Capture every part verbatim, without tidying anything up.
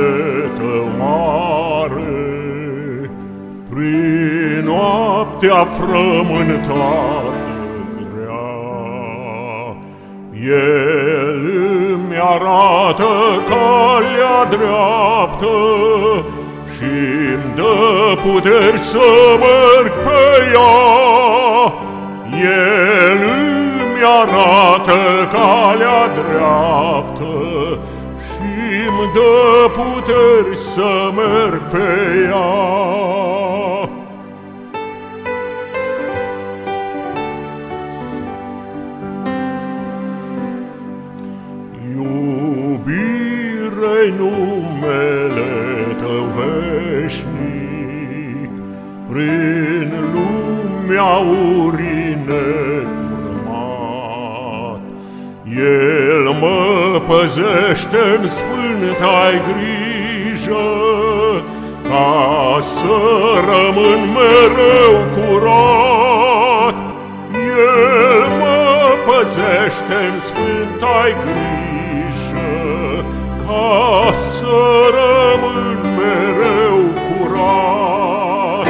numele Tău mare, prin noaptea frământată grea. El îmi arată calea dreaptă și-mi dă puteri să merg pe ea. El îmi arată calea dreaptă și-mi dă puteri să merg pe ea. Iubire-i numele Tău veșnic, prin lumea urii necurmat. El mă păzește-n sfânta-i grijă, ca să rămân mereu curat. El mă păzește-n sfânta-i grijă, ca să rămân mereu curat.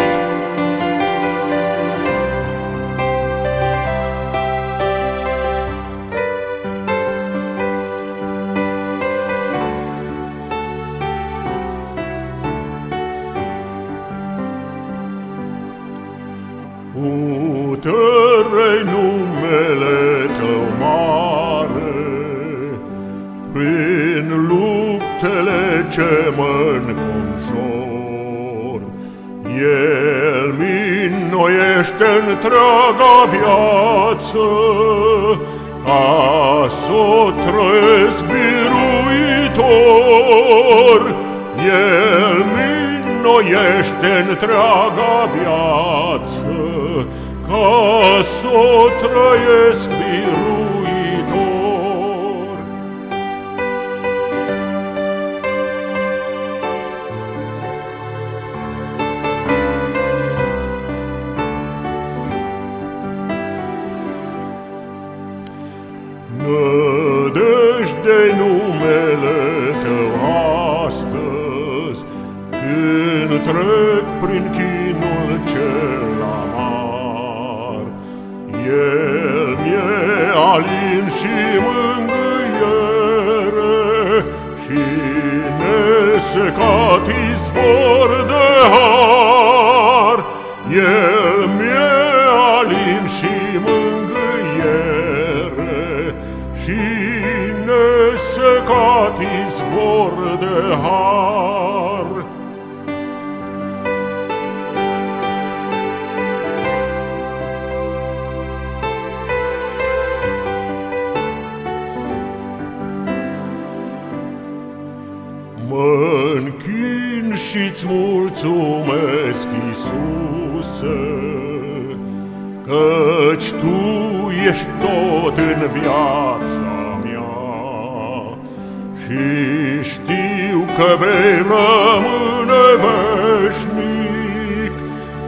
Putere-i numele Tău mare, prin luptele ce mă înconjor. El mi-nnoiește întreaga viață, ca s-o trăiesc biruitor. El mi-nnoiește întreaga viață, ca s-o trăiesc biruitor. Nădejde-i numele Tău astăzi, când trec prin chinul cel amar. El mi-e alin și mângâiere și nesecat izvor de har. El mi-e alin și mângâiere și nesecat izvor de har. Mă-nchin și-ți mulțumesc, Iisuse, căci Tu ești tot în viața mea și știu că vei rămâne veșnic,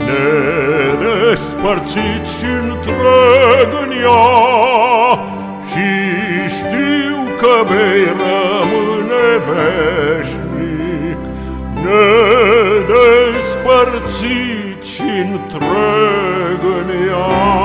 nedespărțit și întreg în ea. Și știu că vei rămâne veșnic, nedespărțit și întreg în ea.